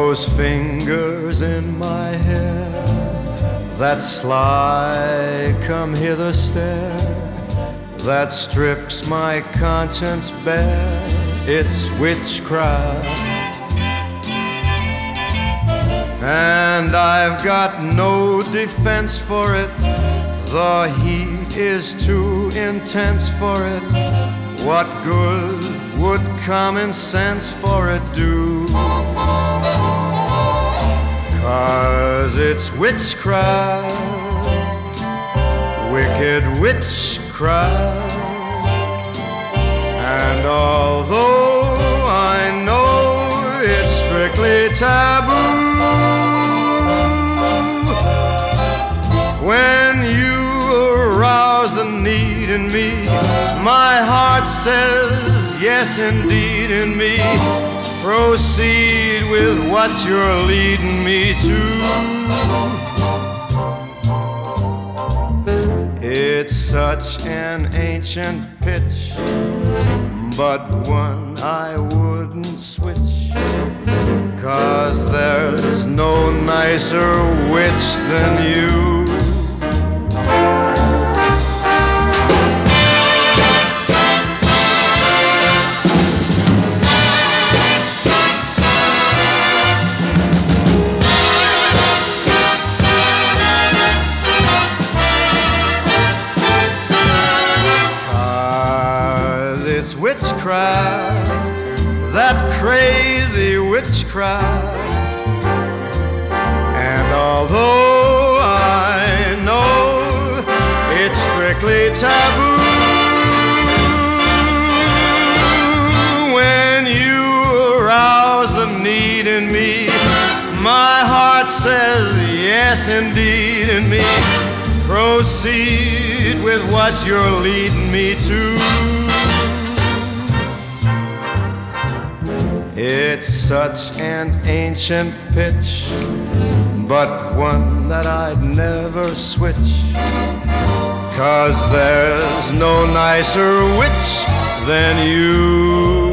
those fingers in my hair, that sly come hither stare, that strips my conscience bare, it's witchcraft. And I've got no defense for it, the heat is too intense for it. What good would common sense for it do? 'Cause it's witchcraft, wicked witchcraft. And although I know it's strictly taboo, when you arouse the need in me, my heart says yes indeed in me. Proceed with what you're leading me to. It's such an ancient pitch, but one I wouldn't switch, 'cause there's no nicer witch than you. It's witchcraft, that crazy witchcraft. And although I know it's strictly taboo, when you arouse the need in me, my heart says yes indeed in me. Proceed with what you're leading me to. It's such an ancient pitch, but one that I'd never switch, 'cause there's no nicer witch than you.